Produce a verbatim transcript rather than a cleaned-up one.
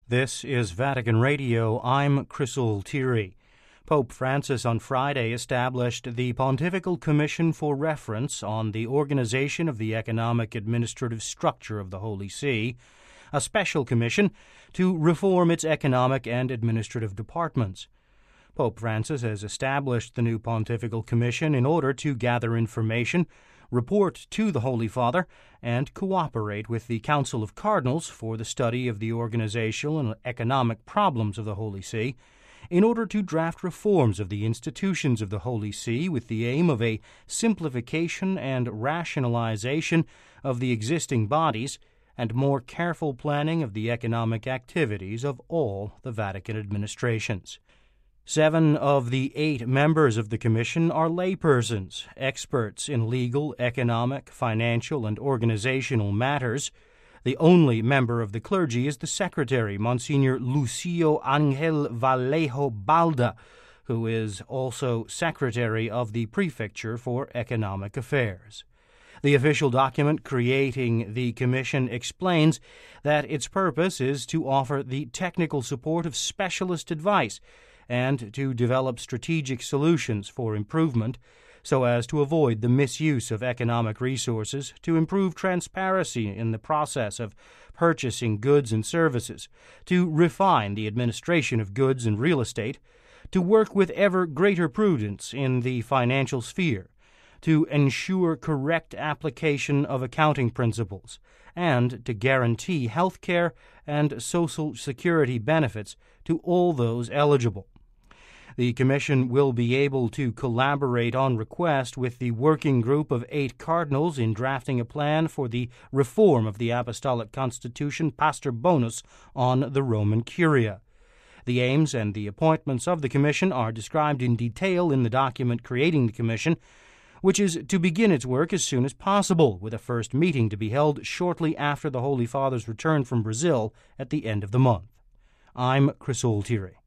This is Vatican Radio. I'm Chris Altieri. Pope Francis on Friday established the Pontifical Commission for Reference on the Organization of the Economic Administrative Structure of the Holy See, a special commission to reform its economic and administrative departments. Pope Francis has established the new Pontifical Commission in order to gather information, report to the Holy Father, and cooperate with the Council of Cardinals for the study of the organizational and economic problems of the Holy See, in order to draft reforms of the institutions of the Holy See with the aim of a simplification and rationalization of the existing bodies and more careful planning of the economic activities of all the Vatican administrations. Seven of the eight members of the Commission are laypersons, experts in legal, economic, financial, and organizational matters. The only member of the clergy is the secretary, Monsignor Lucio Angel Vallejo Balda, who is also secretary of the Prefecture for Economic Affairs. The official document creating the Commission explains that its purpose is to offer the technical support of specialist advice and to develop strategic solutions for improvement so as to avoid the misuse of economic resources, to improve transparency in the process of purchasing goods and services, to refine the administration of goods and real estate, to work with ever greater prudence in the financial sphere, to ensure correct application of accounting principles, and to guarantee health care and social security benefits to all those eligible. The Commission will be able to collaborate on request with the working group of eight cardinals in drafting a plan for the reform of the Apostolic Constitution Pastor Bonus on the Roman Curia. The aims and the appointments of the Commission are described in detail in the document creating the Commission, which is to begin its work as soon as possible, with a first meeting to be held shortly after the Holy Father's return from Brazil at the end of the month. I'm Chris Altieri.